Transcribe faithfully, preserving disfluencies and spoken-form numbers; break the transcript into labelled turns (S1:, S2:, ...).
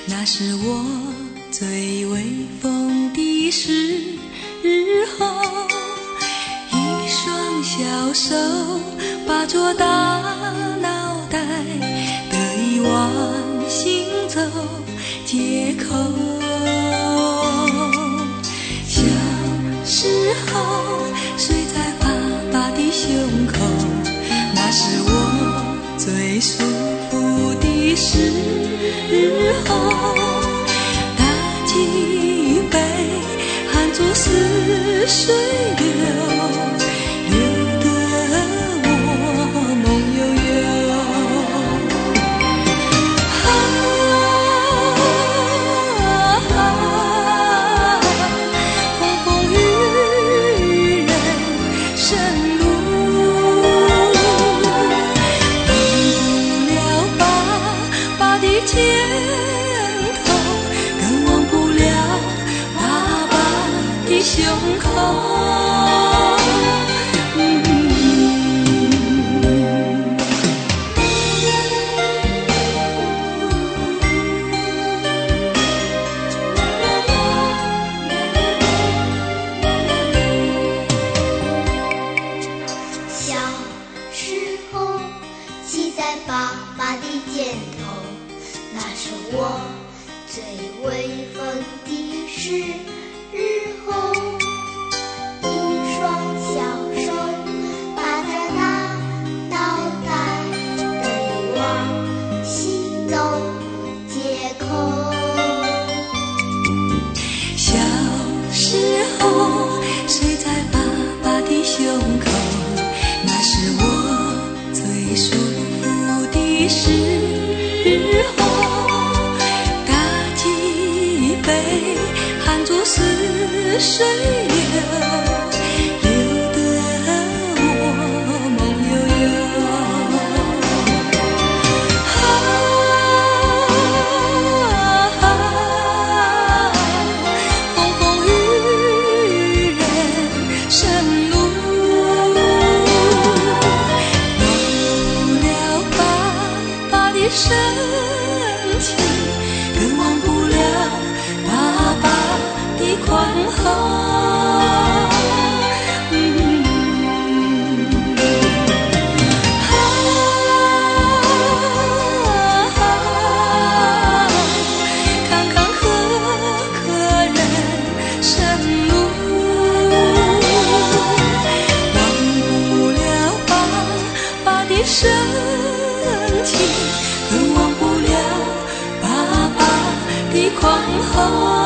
S1: 那是我最威风的时候，一双小手把着大脑袋，得意忘形走街口。小时候睡在爸爸的胸口，那是我最舒服的时候，大脊背含住似水流，流得我梦悠悠。啊，风风雨雨人生路，忘不了爸爸的肩头，更忘不了爸爸的胸口。
S2: 小时候骑在爸爸的肩头，那是我最威风的时候，一双小手把着大脑袋，得意忘形走街口。
S1: 小时候睡在爸爸的胸口，那是我最舒服的时候，大脊背含住似水流，流得我梦悠悠。啊，风风雨雨人生路，忘不了爸爸的深情，更忘不了爸爸的宽厚。坎坎坷坷人生路，忘不了爸爸的深情，更忘不了爸爸的宽厚。